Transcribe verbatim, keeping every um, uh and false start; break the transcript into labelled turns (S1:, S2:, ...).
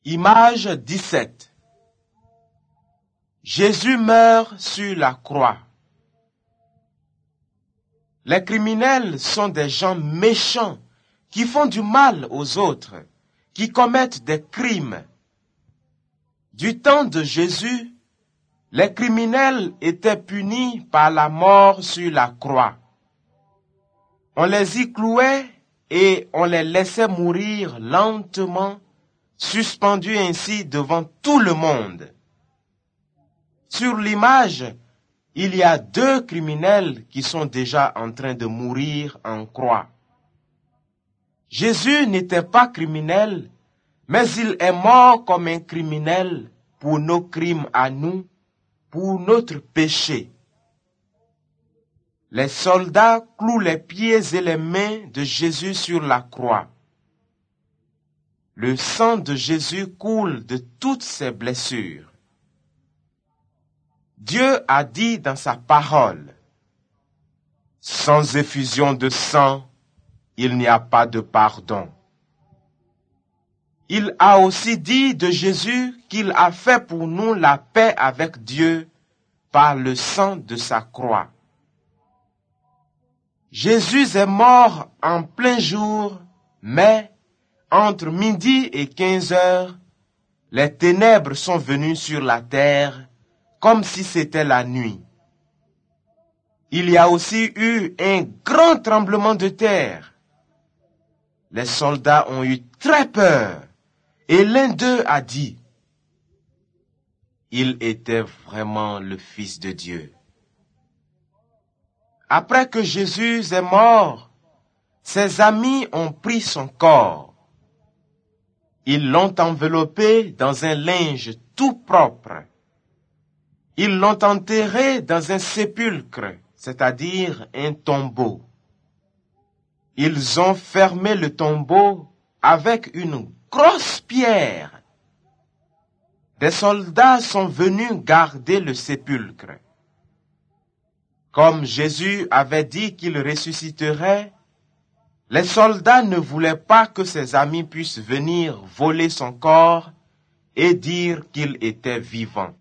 S1: Image dix-sept. Jésus meurt sur la croix. Les criminels sont des gens méchants qui font du mal aux autres, qui commettent des crimes. Du temps de Jésus, les criminels étaient punis par la mort sur la croix. On les y clouait et on les laissait mourir lentement, suspendus ainsi devant tout le monde. Sur l'image, il y a deux criminels qui sont déjà en train de mourir en croix. Jésus n'était pas criminel, mais il est mort comme un criminel pour nos crimes à nous, pour notre péché. Les soldats clouent les pieds et les mains de Jésus sur la croix. Le sang de Jésus coule de toutes ses blessures. Dieu a dit dans sa parole, « Sans effusion de sang, il n'y a pas de pardon. » Il a aussi dit de Jésus qu'il a fait pour nous la paix avec Dieu par le sang de sa croix. Jésus est mort en plein jour, mais entre midi et quinze heures, les ténèbres sont venues sur la terre comme si c'était la nuit. Il y a aussi eu un grand tremblement de terre. Les soldats ont eu très peur et l'un d'eux a dit, « Il était vraiment le Fils de Dieu. » Après que Jésus est mort, ses amis ont pris son corps. Ils l'ont enveloppé dans un linge tout propre. Ils l'ont enterré dans un sépulcre, c'est-à-dire un tombeau. Ils ont fermé le tombeau avec une grosse pierre. Des soldats sont venus garder le sépulcre. Comme Jésus avait dit qu'il ressusciterait, les soldats ne voulaient pas que ses amis puissent venir voler son corps et dire qu'il était vivant.